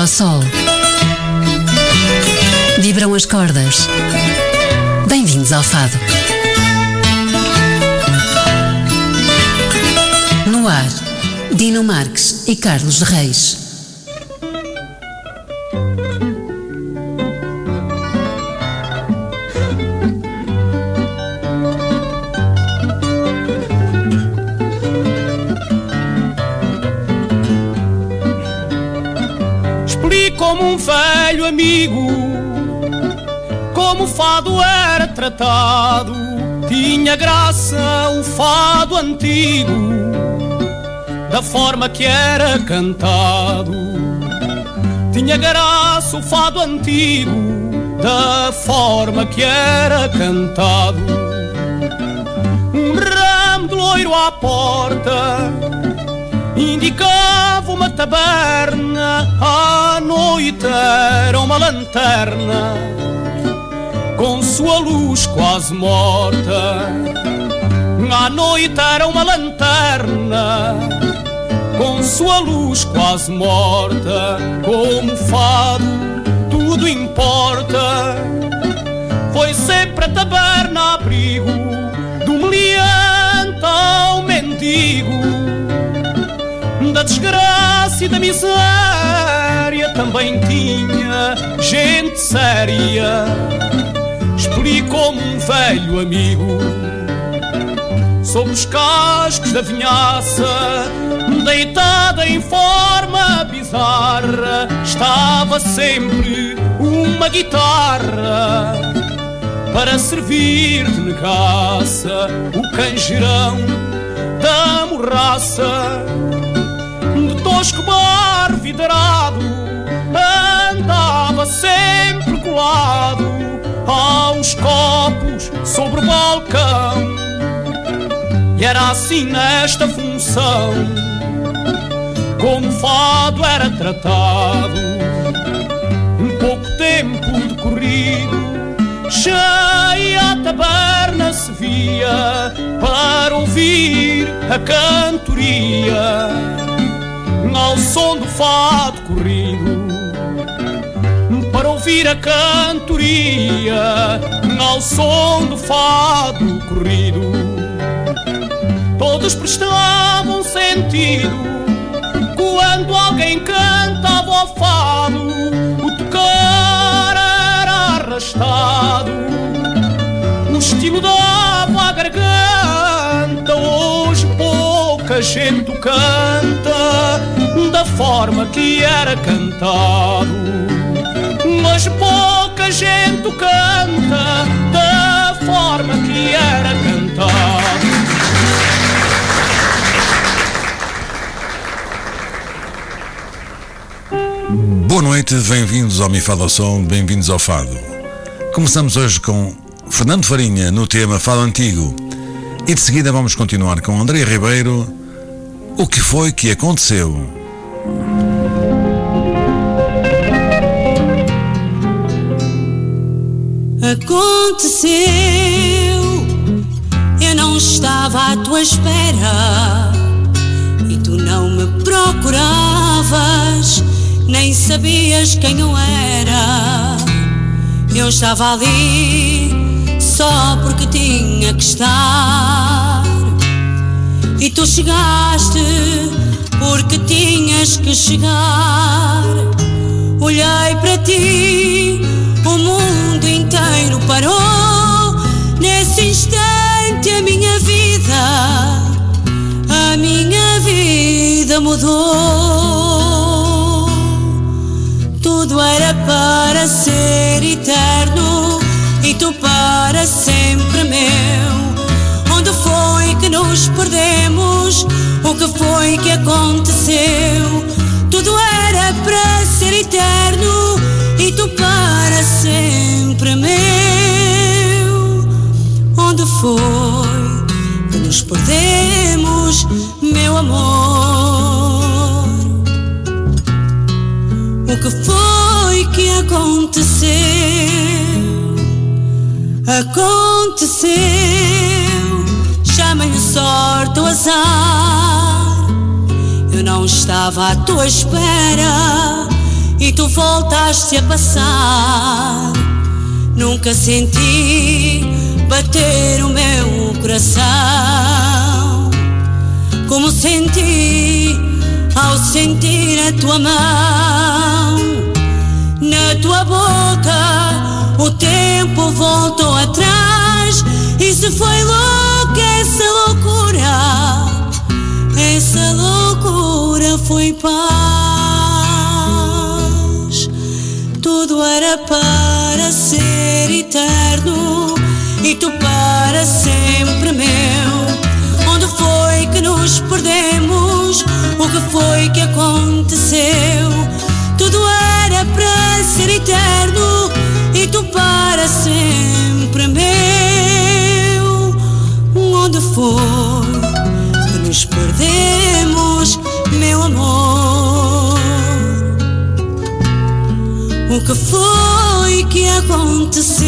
ao sol. Vibram as cordas. Bem-vindos ao fado. No ar, Dino Marques e Carlos Reis. Como um velho amigo, como o fado era tratado, tinha graça o fado antigo, da forma que era cantado. Tinha graça o fado antigo, da forma que era cantado. Um ramo de loiro à porta indicava uma taberna, à noite era uma lanterna, com sua luz quase morta. À noite era uma lanterna, com sua luz quase morta. Como fado tudo importa, foi sempre a taberna abrigo do meliante ao mendigo, da desgraça e da miséria também tinha gente séria. Explicou-me um velho amigo sobre os cascos da vinhaça, deitada em forma bizarra, estava sempre uma guitarra para servir de negaça o canjeirão da morraça. De tosco bar vidrado andava sempre colado aos copos sobre o balcão, e era assim nesta função como o fado era tratado. Um pouco tempo decorrido, cheia a taberna se via para ouvir a cantoria ao som do fado corrido, para ouvir a cantoria ao som do fado corrido. Todos prestavam sentido quando alguém cantava ao fado, o tocar era arrastado, o estilo dava à garganta. Hoje pouca gente o canta da forma que era cantado, mas pouca gente o canta da forma que era cantado. Boa noite, bem-vindos ao Mi Fado ao Som, bem-vindos ao Fado. Começamos hoje com Fernando Farinha no tema Fado Antigo, e de seguida vamos continuar com André Ribeiro, O que foi que aconteceu? Aconteceu, eu não estava à tua espera e tu não me procuravas, nem sabias quem eu era. Eu estava ali só porque tinha que estar, e tu chegaste porque tinhas que chegar. Olhei para ti, o mundo inteiro parou. Nesse instante a minha vida mudou. Tudo era para ser eterno e tu para sempre meu. Onde foi que nos perdemos? O que foi que aconteceu? Tudo era para ser eterno e tu para sempre meu. Onde foi que nos perdemos, meu amor? O que foi que aconteceu? Aconteceu, chamem-lhe sorte ou azar. Eu não estava à tua espera e tu voltaste a passar. Nunca senti bater o meu coração como senti ao sentir a tua mão. Na tua boca o tempo voltou atrás e se foi louca essa loucura foi paz. Tudo era para ser eterno e tu para sempre meu. Onde foi que nos perdemos? O que foi que aconteceu? Tudo era para ser eterno e tu para sempre meu. Onde foi que nos perdemos, meu amor? O que foi que aconteceu?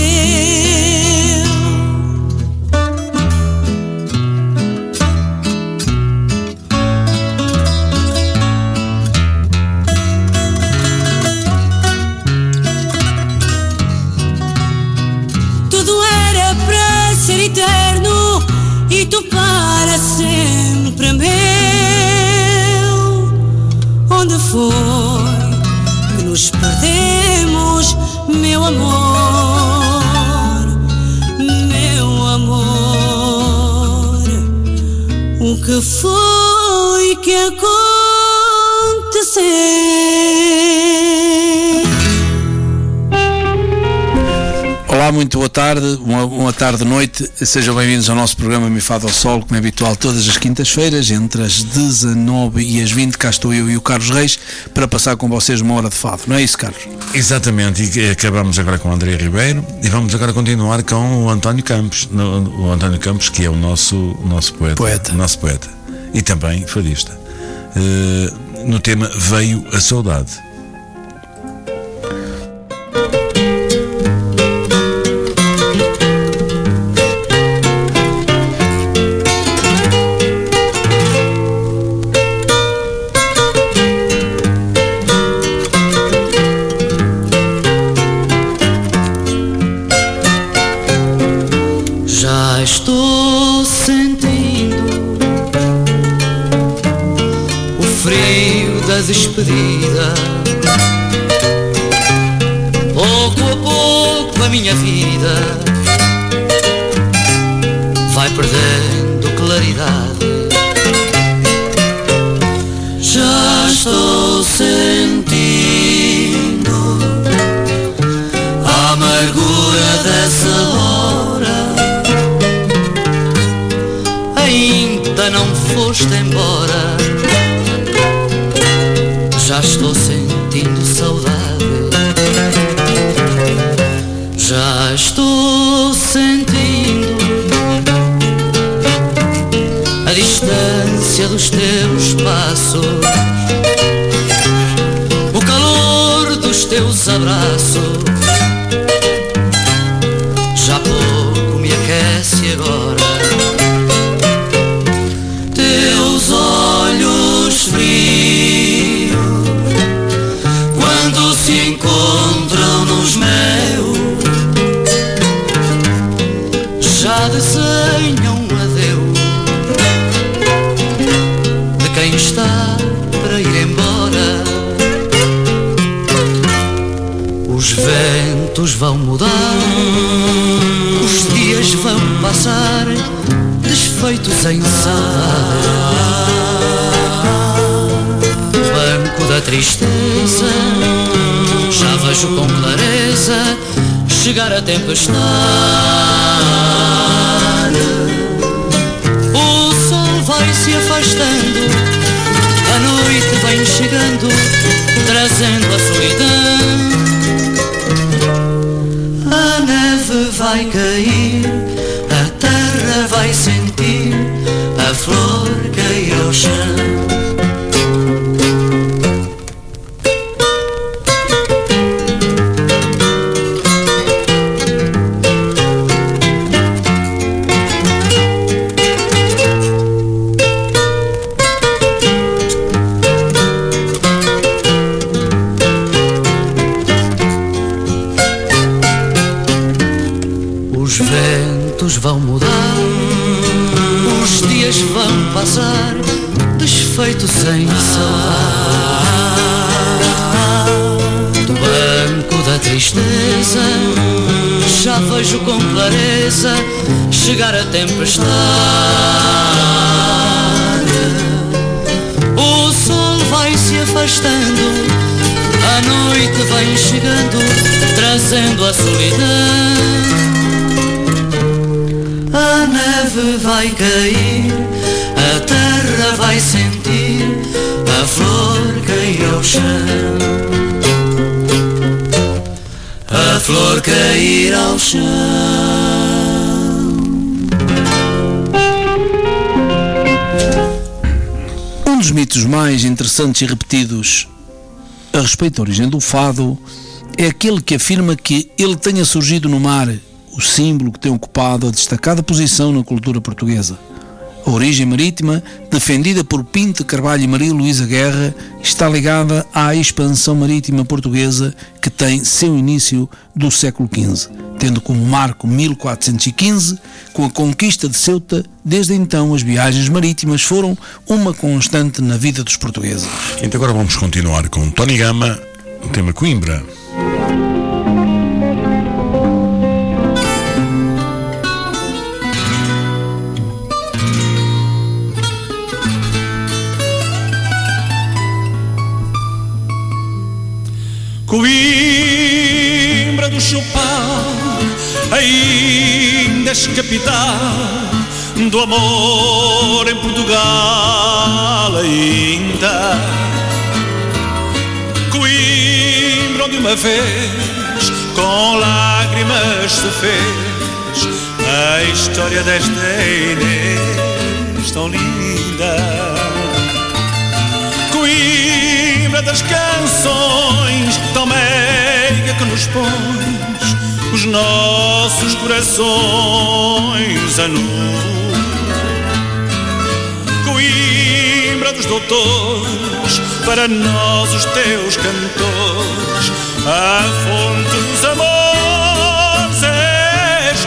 Eterno e tu para sempre meu. Onde foi que nos perdemos, meu amor, meu amor? O que foi que aconteceu? Olá, muito boa tarde, uma tarde noite, sejam bem-vindos ao nosso programa Mi Fado ao Sol, como é habitual todas as quintas-feiras, entre as 19 e as 20, cá estou eu e o Carlos Reis, para passar com vocês uma hora de fado, não é isso, Carlos? Exatamente, e acabamos agora com o André Ribeiro e vamos agora continuar com o António Campos, o António Campos, que é o nosso poeta. Nosso poeta, e também fadista. No tema Veio a Saudade. Estou sentindo o frio da despedida. Pouco a pouco a minha vida vai perdendo claridade. Já estou sentindo a amargura dessa hora. Ainda não foste embora. Já estou sentindo saudade. Já estou sentindo a distância dos teus passos, o calor dos teus abraços. Já pouco me aquece agora. Frios, quando se encontram nos meus, já desenham um adeus de quem está para ir embora. Os ventos vão mudar, os dias vão passar, desfeitos em saudade. Da tristeza já vejo com clareza chegar a tempestade. O sol vai se afastando, a noite vem chegando, trazendo a solidão. A neve vai cair, a terra vai sentir, a flor cair ao chão. azar, desfeito sem saudade. Do banco da tristeza já vejo com clareza chegar a tempestade. O sol vai se afastando, a noite vem chegando, trazendo a solidão. A neve vai cair, a terra vai sentir, a flor cair ao chão. A flor cair ao chão. Um dos mitos mais interessantes e repetidos a respeito da origem do fado é aquele que afirma que ele tenha surgido no mar, o símbolo que tem ocupado a destacada posição na cultura portuguesa. A origem marítima, defendida por Pinto de Carvalho e Maria Luísa Guerra, está ligada à expansão marítima portuguesa que tem seu início do século XV, tendo como marco 1415, com a conquista de Ceuta. Desde então as viagens marítimas foram uma constante na vida dos portugueses. Então agora vamos continuar com Tony Gama, o tema Coimbra. Coimbra do Chopin, ainda és capital do amor em Portugal ainda. Coimbra onde uma vez com lágrimas se fez a história desta Inês tão linda. Coimbra das canções tão meiga que nos pões os nossos corações a nu. Coimbra dos doutores, para nós os teus cantores, a fonte dos amores és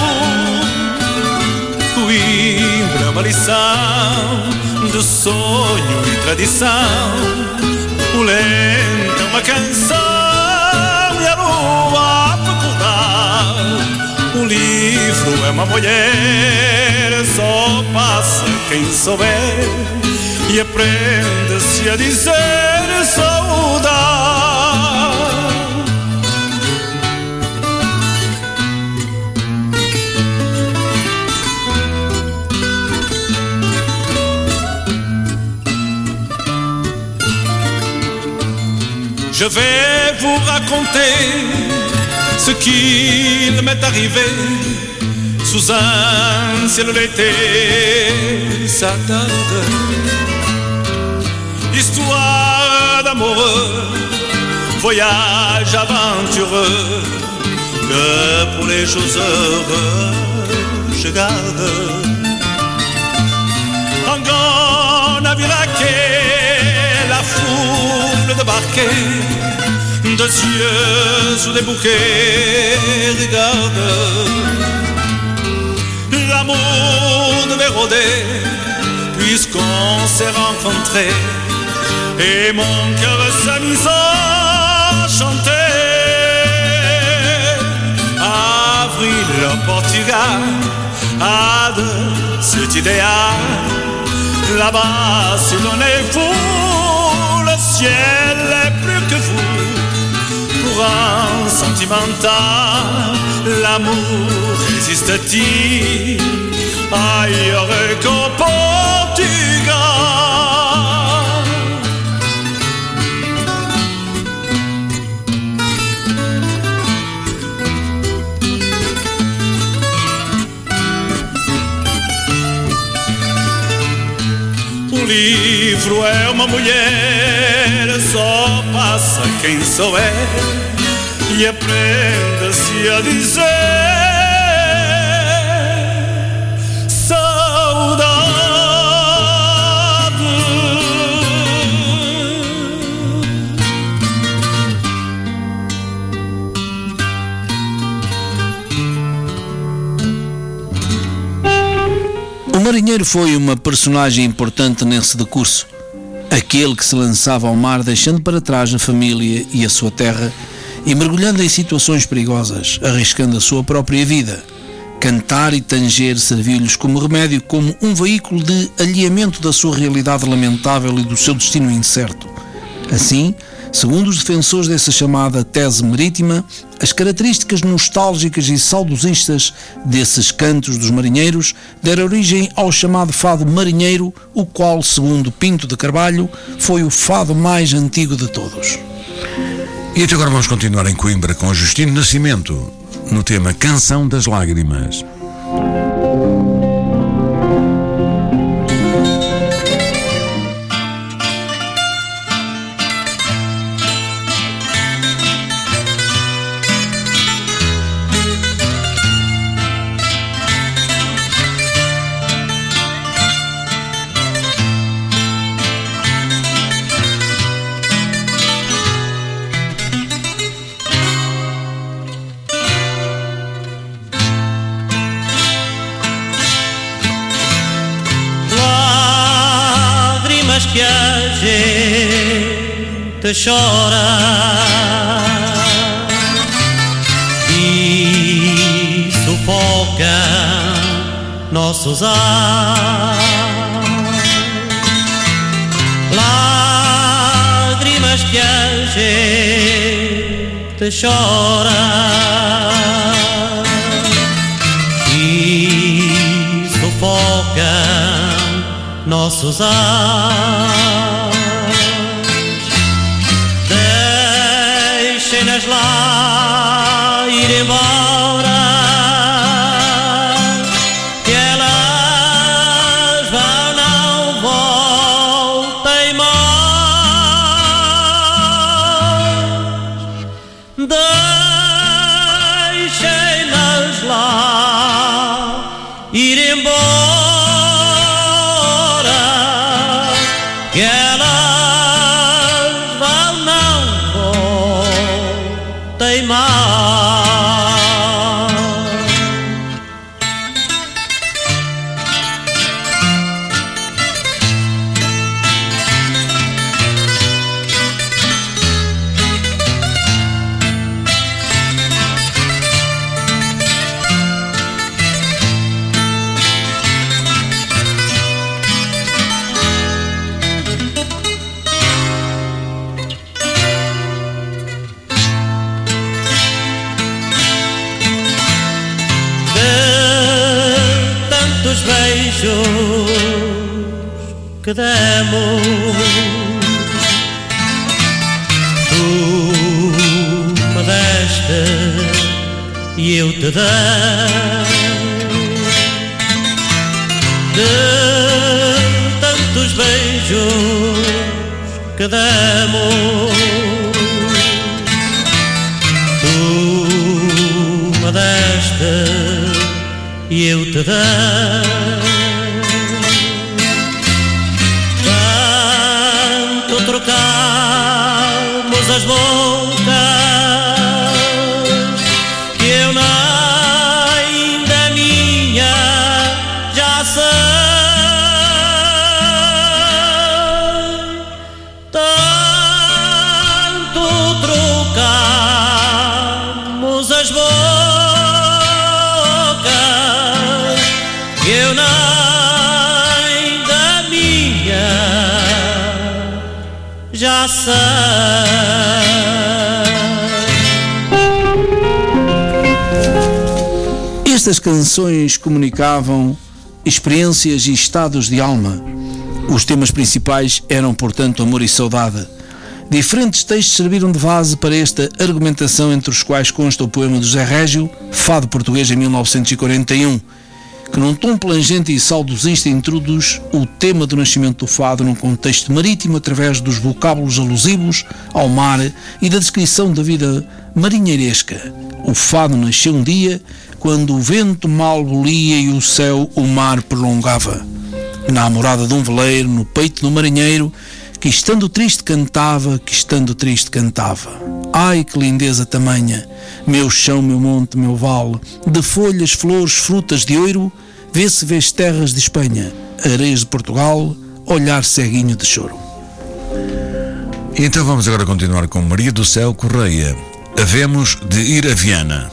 tu. Coimbra, uma lição de sonho e tradição, o lento é uma canção e a lua a fecundar. O livro é uma mulher, só passa quem souber, e aprende-se a dizer saudade. Je vais vous raconter ce qu'il m'est arrivé sous un ciel d'été, ça tarde. Histoire d'amoureux, voyage aventureux, que pour les jours heureux je garde. Un grand navire à quai, la foule débarquée, deux yeux sous des bouquets, regarde. L'amour devait rôder, puisqu'on s'est rencontrés, et mon cœur s'est mis à chanter. Avril au Portugal a de cet idéal, là-bas si l'on est fou, le ciel est plus que fou. Pour un sentimental, l'amour résiste-t-il ailleurs qu'au Portugal? O livro é uma mulher, só passa quem souber, e aprenda-se a dizer saudade. Uma marinheiro foi uma personagem importante nesse decurso. Aquele que se lançava ao mar deixando para trás a família e a sua terra e mergulhando em situações perigosas, arriscando a sua própria vida. Cantar e tanger serviu-lhes como remédio, como um veículo de alheamento da sua realidade lamentável e do seu destino incerto. Assim, segundo os defensores dessa chamada tese marítima, as características nostálgicas e saudosistas desses cantos dos marinheiros deram origem ao chamado fado marinheiro, o qual, segundo Pinto de Carvalho, foi o fado mais antigo de todos. E até agora vamos continuar em Coimbra com Justino Nascimento, no tema Canção das Lágrimas. Que a gente chora e sufoca nossos ares, lágrimas que a gente chora e sufoca nossos ares. Deixem-nas lá ir embora, que elas vão, não voltem mais. Deixem-nas lá ir embora, que elas vão, não voltem mais. Tantos beijos que demos, tu me deste e eu te dei. De tantos beijos que demos, tu me deste e eu te dei. Tanto trocamos as bocas que eu nem da minha já sei. Tanto trocamos as bocas que eu nem da minha já sei. Estas canções comunicavam experiências e estados de alma. Os temas principais eram, portanto, amor e saudade. Diferentes textos serviram de base para esta argumentação, entre os quais consta o poema do José Régio, Fado Português, em 1941, que num tom plangente e saudosista introduz o tema do nascimento do fado num contexto marítimo através dos vocábulos alusivos ao mar e da descrição da vida marinheiresca. O fado nasceu um dia quando o vento mal bolia e o céu o mar prolongava. Na morada de um veleiro, no peito do marinheiro, que estando triste cantava, que estando triste cantava. Ai, que lindeza tamanha, meu chão, meu monte, meu vale, de folhas, flores, frutas de ouro, Vê-se vês terras de Espanha, areias de Portugal, olhar ceguinho de choro. E então vamos agora continuar com Maria do Céu Correia. Havemos de ir a Viana.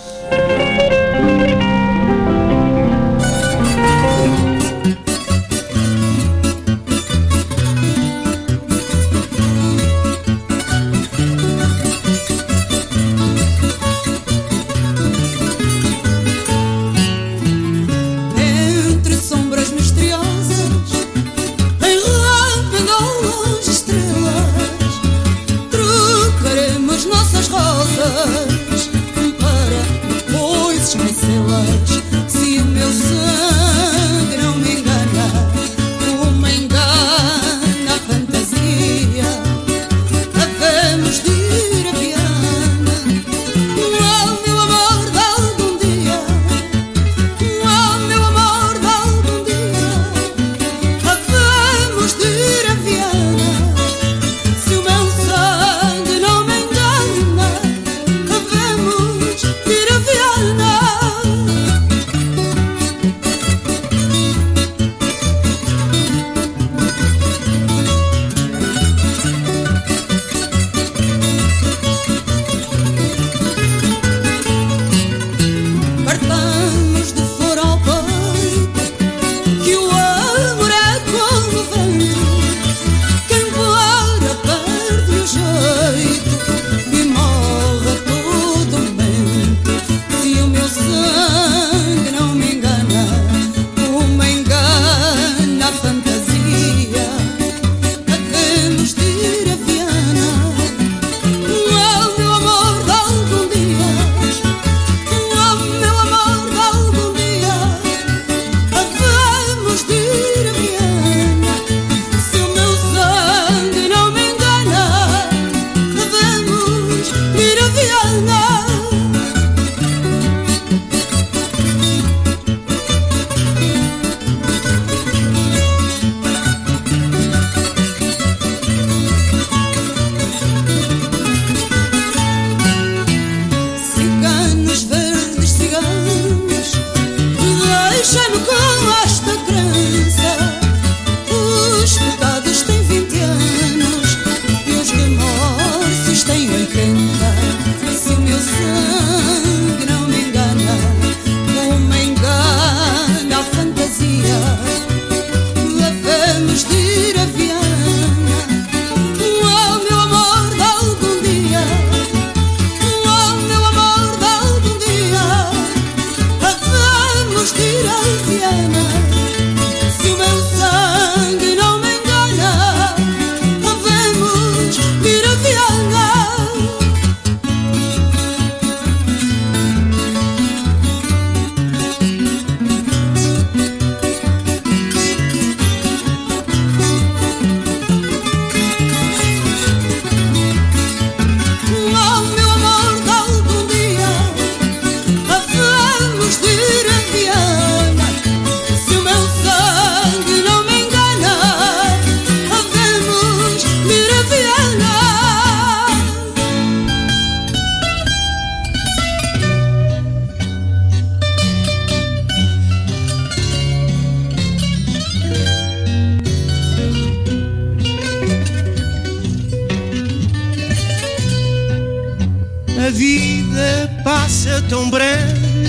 A vida passa tão breve,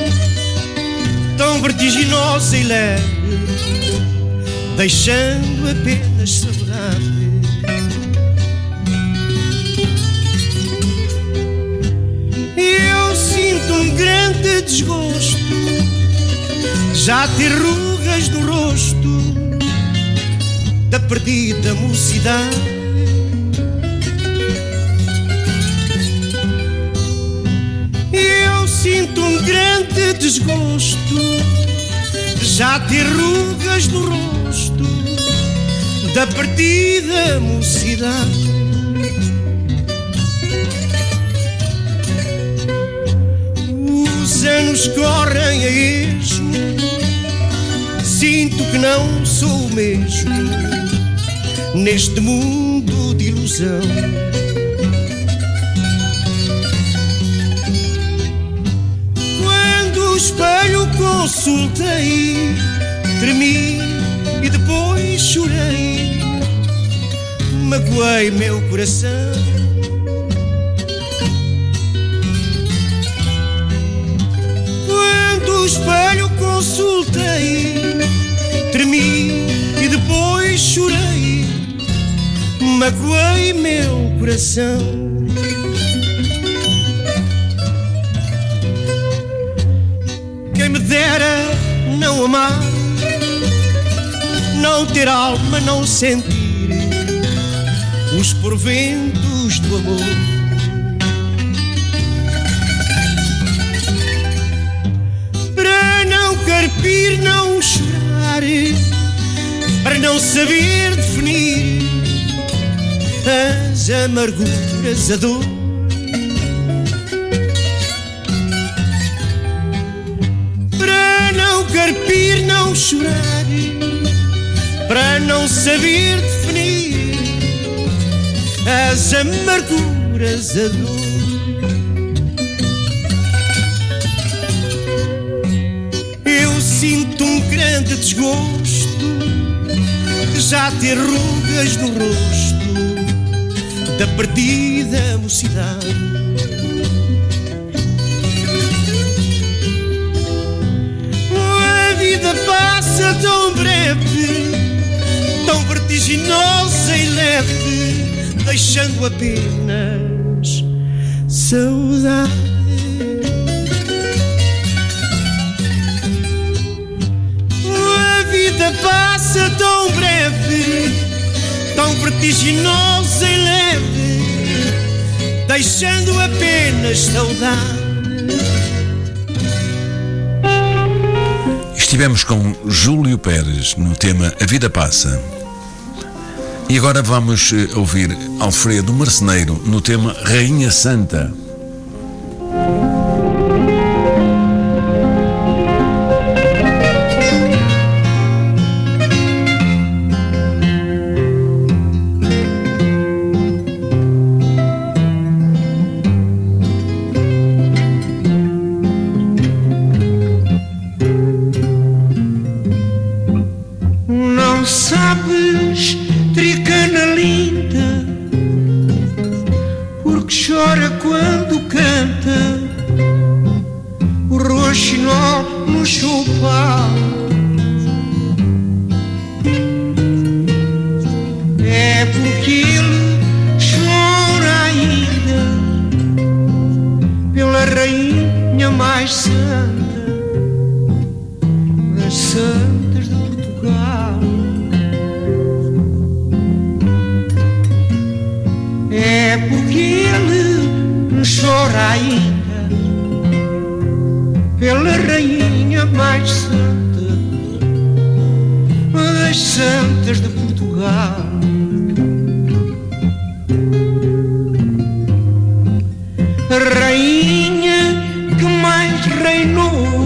tão vertiginosa e leve, deixando apenas saudade. Eu sinto um grande desgosto, já ter rugas no rosto da perdida mocidade. Eu sinto um grande desgosto, já ter rugas no rosto da perdida mocidade. Os anos correm a esmo, sinto que não sou o mesmo neste mundo de ilusão. Quando espelho consultei, tremi e depois chorei, magoei meu coração. Quando o espelho consultei, tremi e depois chorei, magoei meu coração. Quem me dera não amar, não ter alma, não sentir os porventos do amor. Para não carpir, não chorar, para não saber definir as amarguras, a dor. Carpir, não chorar, para não saber definir as amarguras, a dor. Eu sinto um grande desgosto de já ter rugas no rosto da perdida mocidade. A vida passa tão breve, tão vertiginosa e leve, deixando apenas saudade. A vida passa tão breve, tão vertiginosa e leve, deixando apenas saudade. Estivemos com Júlio Pérez no tema A Vida Passa. E agora vamos ouvir Alfredo Marceneiro no tema Rainha Santa. Sabes, tricana linda, porque chora quando canta o roxinol no chupar. É porque ele chora ainda pela rainha mais santa das santas de Portugal. É porque ele chora ainda pela rainha mais santa das santas de Portugal. A rainha que mais reinou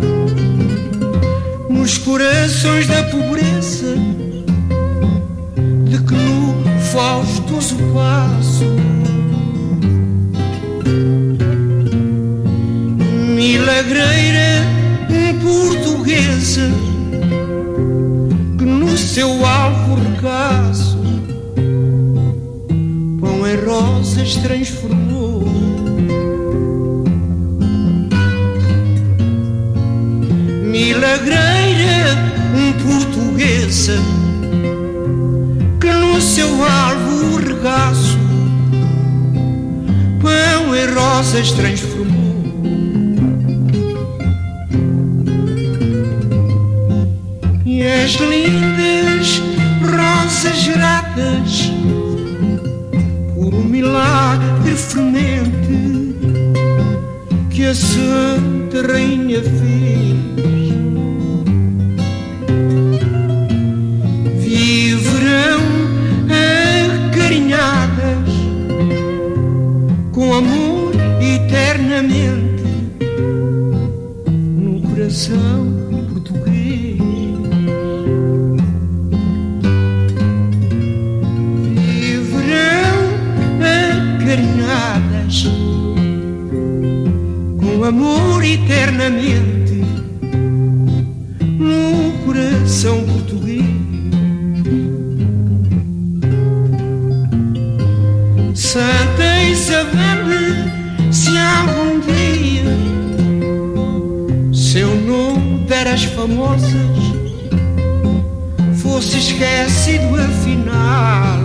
nos corações da pobreza, de que no faustoso passo milagreira portuguesa, que no seu alvo regaço pão em rosas transformou. Milagreira portuguesa, que no seu alvo regaço pão em rosas transformou. E as lindas rosas geradas por um milagre fremente que a Santa Rainha fez, viverão acarinhadas com amor eternamente no coração português. Viverão acarinhadas com amor eternamente das famosas fosse esquecido afinal.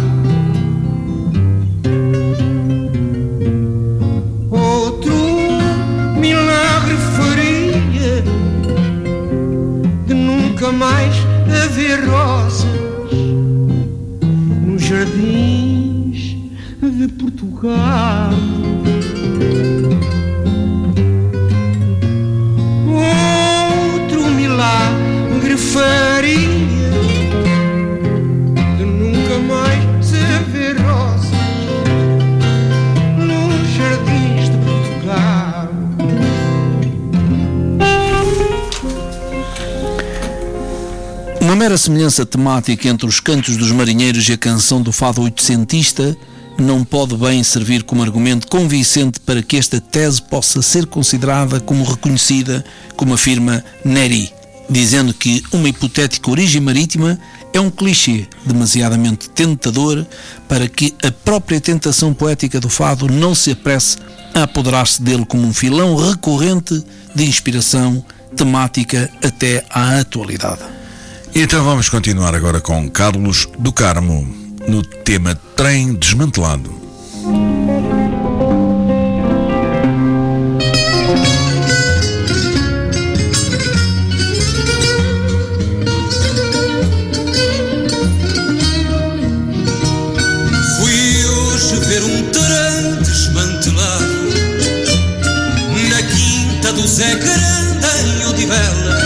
Outro milagre faria de nunca mais haver rosas nos jardins de Portugal. Outro milagre faria de nunca mais haver rosas nos jardins de Portugal. Uma mera semelhança temática entre os cantos dos marinheiros e a canção do fado oitocentista não pode bem servir como argumento convincente para que esta tese possa ser considerada como reconhecida, como afirma Neri, dizendo que uma hipotética origem marítima é um clichê demasiadamente tentador para que a própria tentação poética do fado não se apresse a apoderar-se dele como um filão recorrente de inspiração temática até à atualidade. Então vamos continuar agora com Carlos do Carmo, no tema Trem Desmantelado. Fui hoje ver um trem desmantelado na quinta do Zé Grande em Odivela.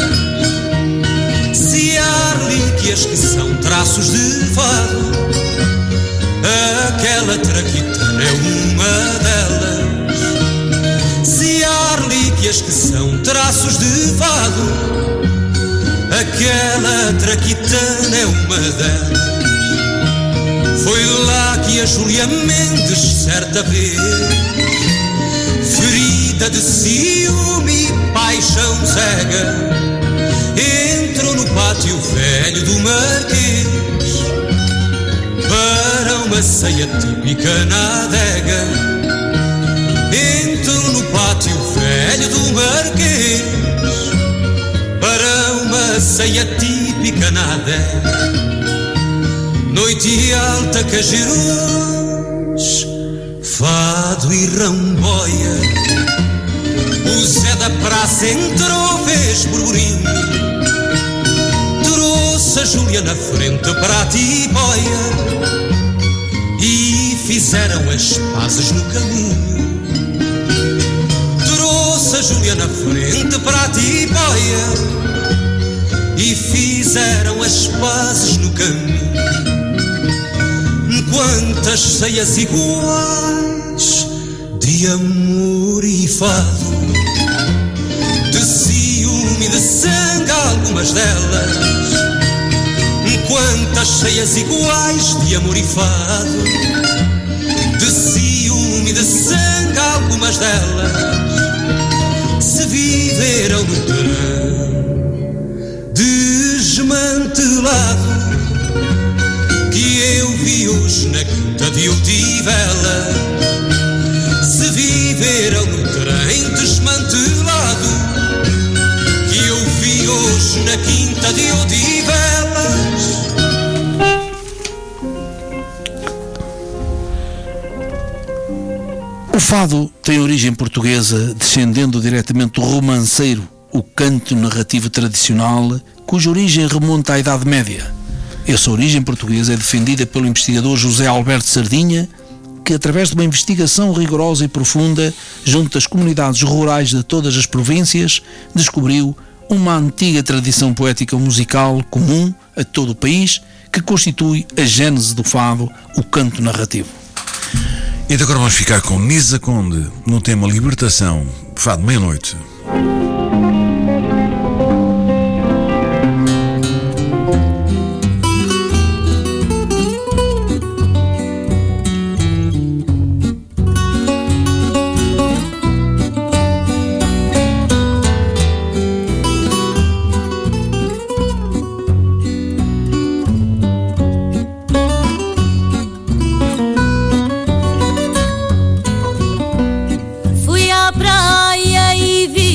Se há relíquias que são traços de fado, aquela traquitana é uma delas. Se há relíquias que são traços de fado, aquela traquitana é uma delas. Foi lá que a Júlia Mendes, certa vez, ferida de ciúme e paixão cega, entrou no pátio velho do Marquês para uma ceia típica na adega. Entrou no pátio velho do Marquês para uma ceia típica na adega. Noite alta, cajerões, fado e ramboia. O Zé da Praça entrou, fez burburinho, trouxe a Júlia na frente para a tiboia e fizeram as pazes no caminho. Trouxe a Júlia na frente para a tiboia e fizeram as pazes no caminho. Quantas ceias iguais de amor e fado, de ciúme e de sangue algumas delas. Quantas ceias iguais de amor e fado, de ciúme e de sangue algumas delas, se viveram no trem desmantelado que eu vi hoje na quinta de Odivela. Se viveram no trem desmantelado que eu vi hoje na quinta de Odivelas. O fado tem origem portuguesa, descendendo diretamente do romanceiro, o canto narrativo tradicional, cuja origem remonta à Idade Média. Essa origem portuguesa é defendida pelo investigador José Alberto Sardinha, que, através de uma investigação rigorosa e profunda junto às comunidades rurais de todas as províncias, descobriu uma antiga tradição poética musical comum a todo o país, que constitui a gênese do fado, o canto narrativo. E agora vamos ficar com Nisa Conde, no tema Libertação, fado meia-noite. Fui à praia e vi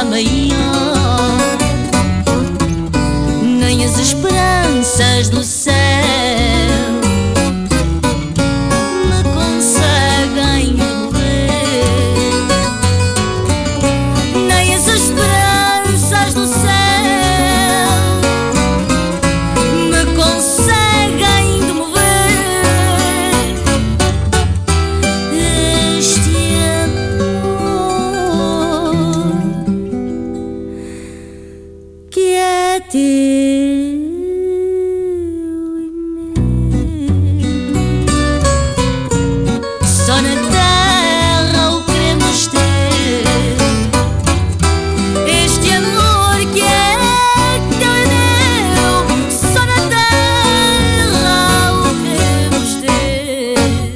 maior, nem as esperanças do céu me conseguem mover, nem as esperanças do céu me conseguem mover. Este amor que é teu e meu, só na terra o queremos ter. Este amor que é teu e meu, só na terra o queremos ter.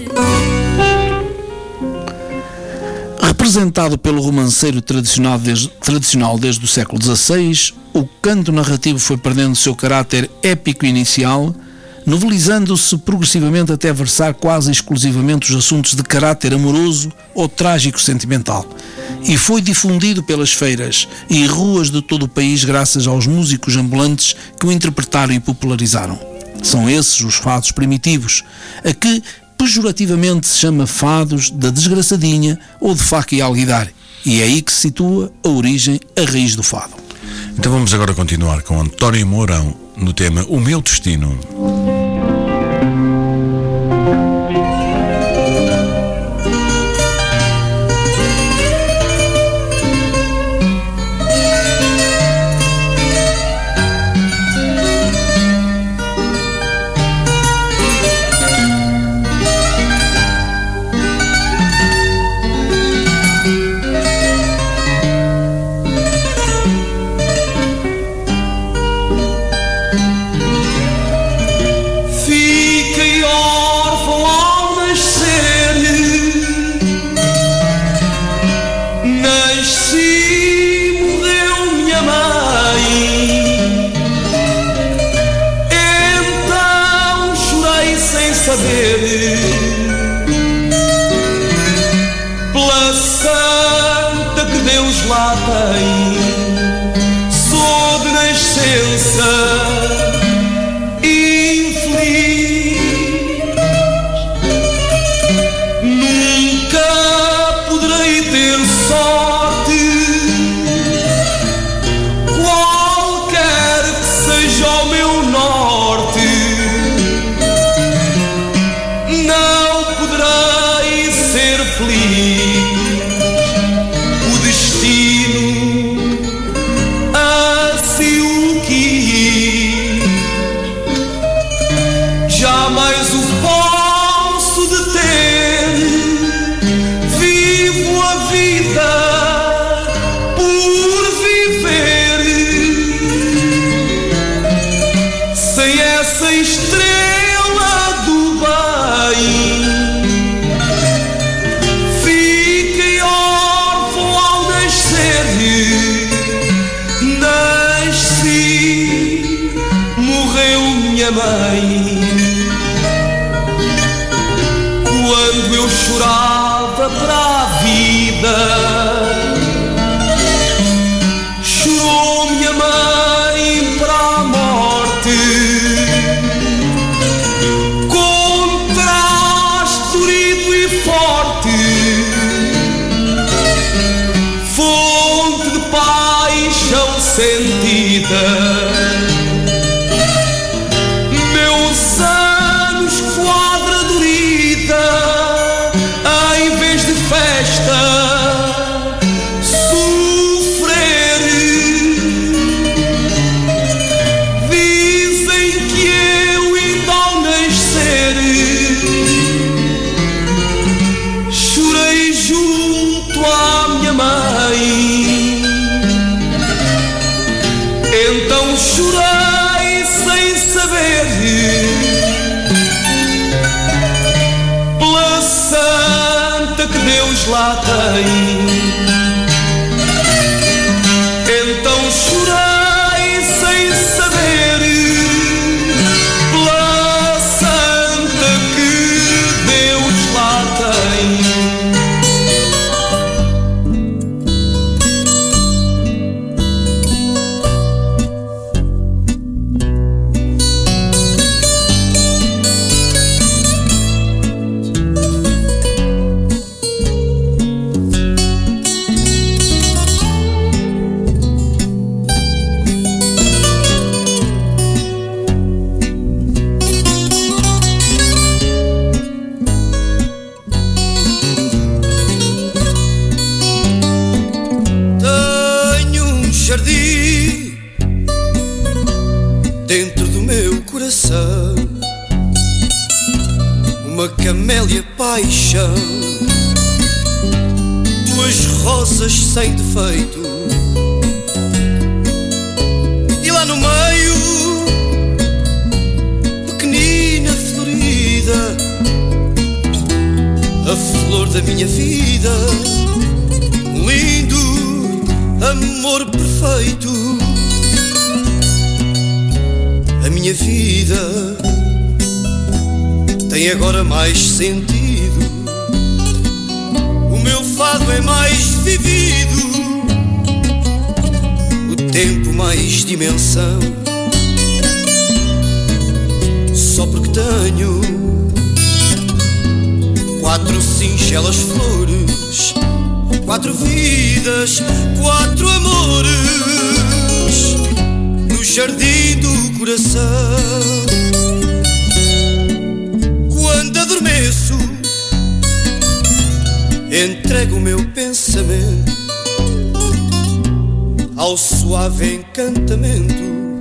Representado pelo romanceiro tradicional desde o século XVI, o canto narrativo foi perdendo seu caráter épico inicial, novelizando-se progressivamente até versar quase exclusivamente os assuntos de caráter amoroso ou trágico-sentimental, e foi difundido pelas feiras e ruas de todo o país graças aos músicos ambulantes que o interpretaram e popularizaram. São esses os fados primitivos, a que pejorativamente se chama fados da desgraçadinha ou de faca e alguidar, e é aí que se situa a origem, a raiz do fado. Então vamos agora continuar com António Mourão no tema O Meu Destino. Fiquei órfão ao nascer, nasci, morreu minha mãe. Então chorei sem saber pela santa que Deus lá tem. Sou de nascença mãe. Quando eu chorava para a vida, chorou minha mãe para a morte. Contraste dorido e forte, fonte de paixão sentida. Chorei sem saber pela santa que Deus lá tem. Então chorei sem saber pela santa que Deus lá tem. coração, uma camélia paixão, duas rosas sem defeito, e lá no meio, pequenina florida, a flor da minha vida, um lindo amor perfeito. A minha vida tem agora mais sentido, o meu fado é mais vivido, o tempo mais dimensão, só porque tenho 4 singelas flores, 4 vidas, 4 amores no jardim do coração. Quando adormeço, entrego o meu pensamento ao suave encantamento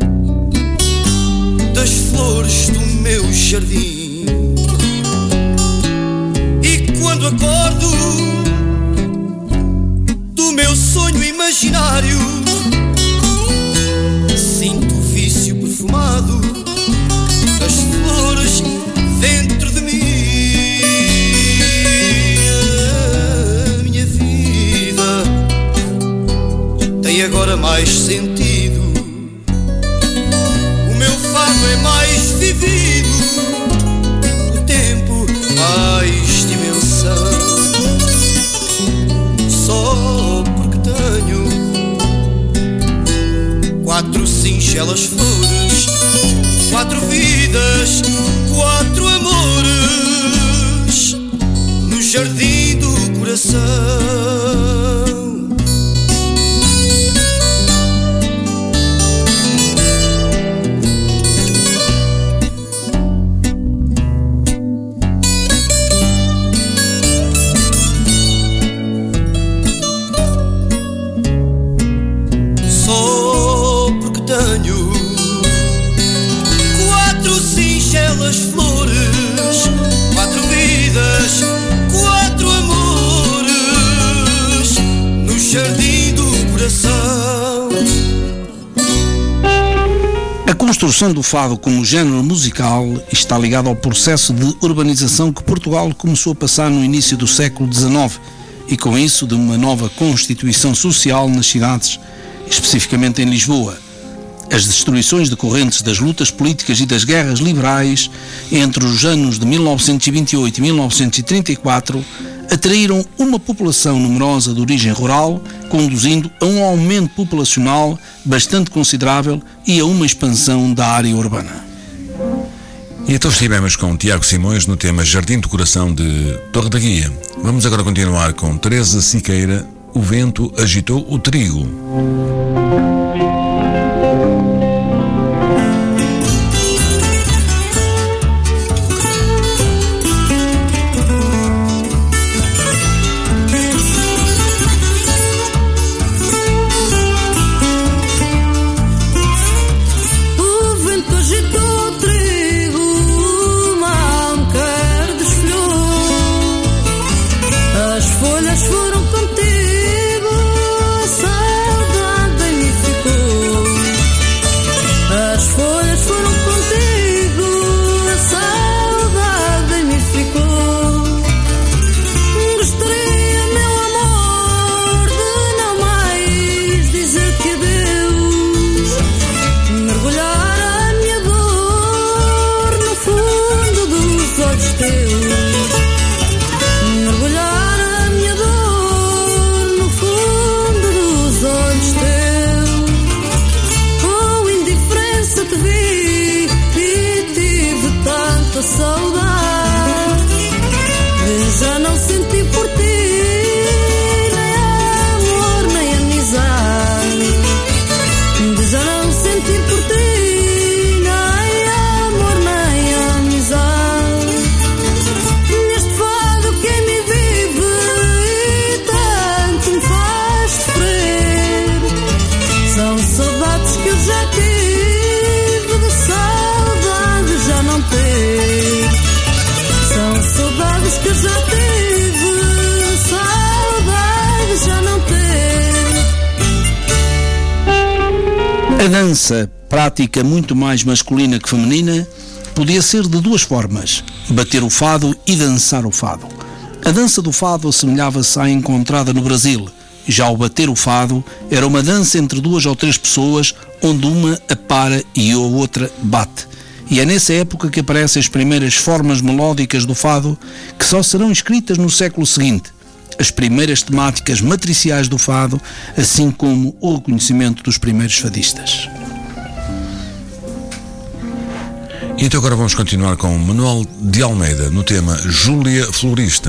das flores do meu jardim. E quando acordo do meu sonho imaginário, sinto o vício perfumado das flores dentro de mim. A minha vida tem agora mais sentido, o meu fado é mais vivido, o tempo mais dimensão, só porque tenho 4 singelas flores, 4 vidas, 4 amores no jardim do coração. Só porque tenho 4 singelas flores, 4 vidas, 4 amores no jardim do coração. A construção do fado como género musical está ligada ao processo de urbanização que Portugal começou a passar no início do século XIX e, com isso, de uma nova constituição social nas cidades, especificamente em Lisboa. As destruições decorrentes das lutas políticas e das guerras liberais entre os anos de 1928 e 1934 atraíram uma população numerosa de origem rural, conduzindo a um aumento populacional bastante considerável e a uma expansão da área urbana. E então estivemos com Tiago Simões no tema Jardim do Coração de Torre da Guia. Vamos agora continuar com Teresa Siqueira, O Vento Agitou o Trigo. Folhas foram contigo, saudade dança, prática muito mais masculina que feminina, podia ser de duas formas: bater o fado e dançar o fado. A dança do fado assemelhava-se à encontrada no Brasil. Já o bater o fado era uma dança entre 2 ou 3 pessoas, onde uma apara e a outra bate. E é nessa época que aparecem as primeiras formas melódicas do fado, que só serão escritas no século seguinte. As primeiras temáticas matriciais do fado, assim como o reconhecimento dos primeiros fadistas. E então agora vamos continuar com Manuel de Almeida no tema Júlia Florista.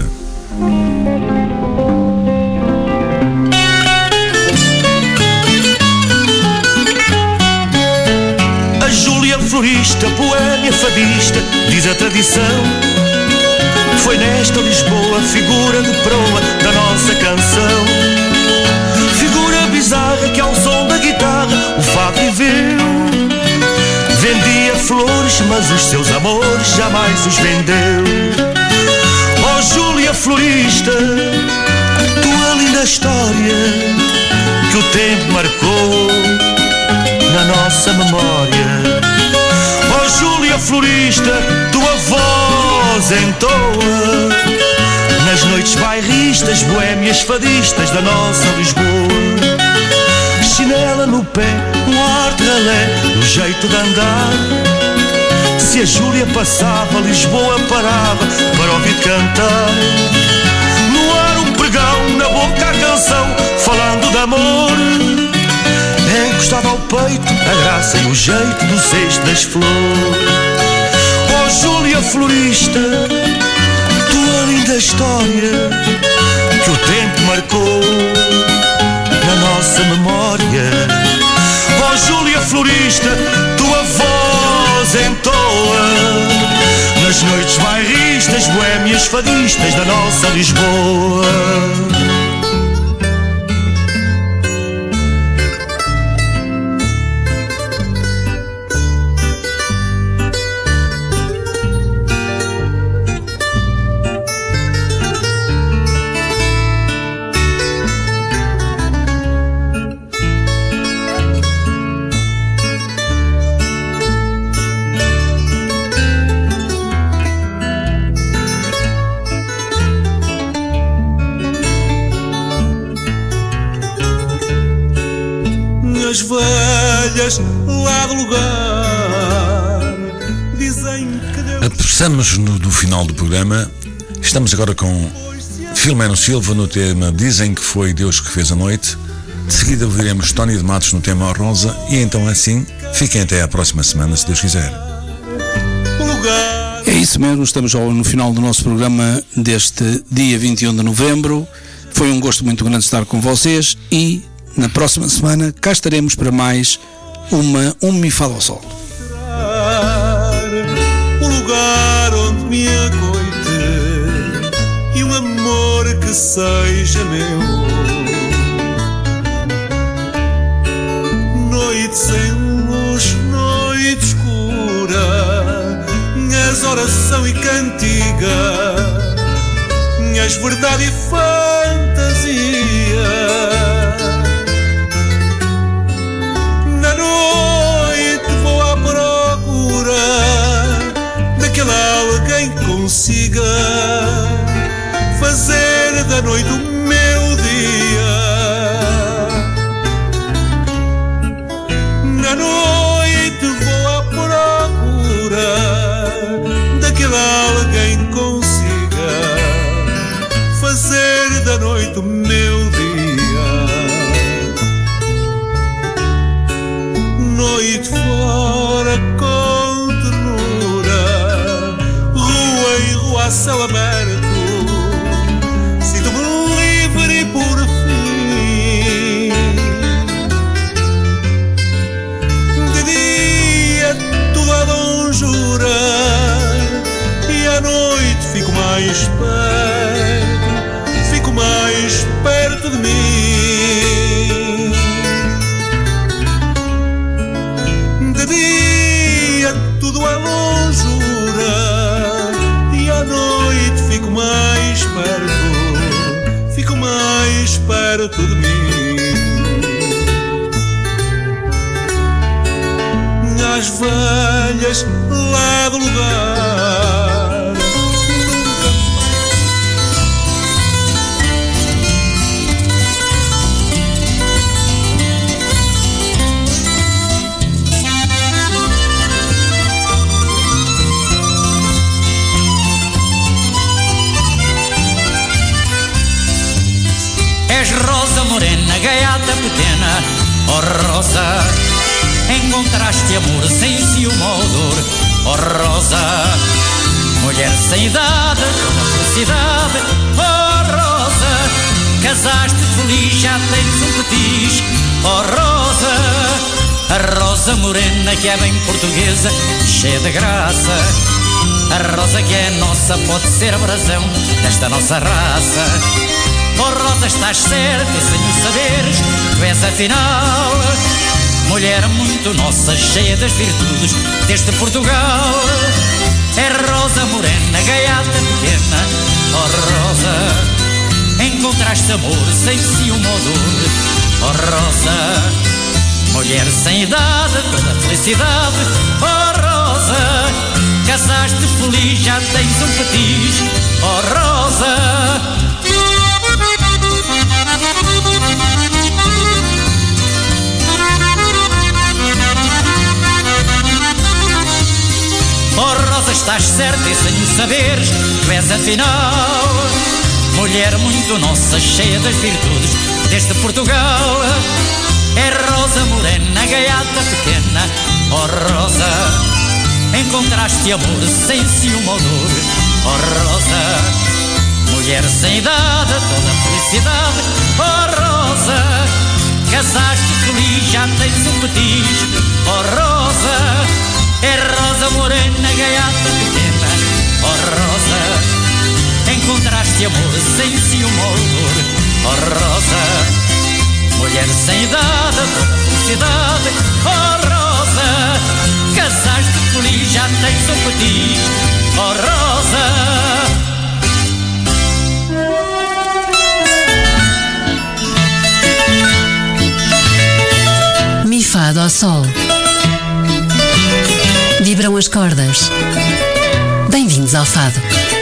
A Júlia Florista, poémia fadista, diz a tradição, foi nesta Lisboa figura de proa da nossa canção. Figura bizarra que ao som da guitarra o fado viveu. Vendia flores, mas os seus amores jamais os vendeu. Oh Júlia Florista, tua linda história que o tempo marcou na nossa memória. Oh Júlia Florista, tua voz entoa nas noites bairristas, boémias fadistas da nossa Lisboa. Chinela no pé, um ar de ralé, no jeito de andar. Se a Júlia passava, Lisboa parava para ouvir cantar. No ar um pregão, na boca a canção, falando de amor. Encostava ao peito a graça e o jeito do cesto das flores. Oh Júlia Florista, tua linda história que o tempo marcou na nossa memória. Oh Júlia Florista, tua voz entoa nas noites bairristas, boémias fadistas da nossa Lisboa. As velhas lá do lugar dizem que Deus... Apressamos-nos do final do programa. Estamos agora com Filomeno Silva no tema Dizem que foi Deus que fez a noite. De seguida ouviremos Tony de Matos no tema Rosa. E então assim, fiquem até à próxima semana, se Deus quiser. É isso mesmo, estamos no final do nosso programa deste dia 21 de novembro. Foi um gosto muito grande estar com vocês e na próxima semana cá estaremos para mais um Mi Fado ao Sol. O lugar onde me acoite e um amor que seja meu. Noite sem luz, noite escura, minhas oração e cantiga, minhas verdade e fantasia. Alguém consiga fazer da noite o meu dia. Na noite vou à procura daquele alguém que consiga fazer da noite o meu dia. Noite fora com ternura, rua e rua a céu aberto, sinto-me livre e por fim. De dia tudo a longura e à noite fico mais perto de mim. De dia tudo a longura e à noite fico mais perto de mim. folhas lá do lugar. És rosa morena, gaiata pequena, oh rosa, encontraste amor sem ciúme ou dor, oh rosa, mulher sem idade, toda felicidade, oh rosa, casaste feliz, já tens um petis, oh rosa, a rosa morena que é bem portuguesa, cheia de graça, a rosa que é nossa pode ser a brasão desta nossa raça. Oh rosa, estás certa e sem o saberes, tu és afinal mulher muito nossa, cheia das virtudes deste Portugal. É rosa morena, gaiata pequena, oh rosa, encontraste amor sem ciúme ou dor, oh rosa, mulher sem idade, toda felicidade, oh rosa, casaste feliz, já tens um petis, oh rosa. Oh rosa, estás certa e sem o saberes, tu és afinal mulher muito nossa, cheia das virtudes deste Portugal. É rosa morena, gaiata pequena, oh rosa, encontraste amor sem ciúme ou dor, oh rosa, mulher sem idade, toda felicidade, oh rosa, casaste feliz, já tens um petis, oh rosa. É rosa morena, gaiata pequena, oh rosa, encontraste amor sem ciúme ou dor, oh rosa, mulher sem idade, toda felicidade, oh rosa, casaste feliz, já tens um petis, oh rosa. Mi Fado ao Sol. Vibram as cordas. Bem-vindos ao Fado.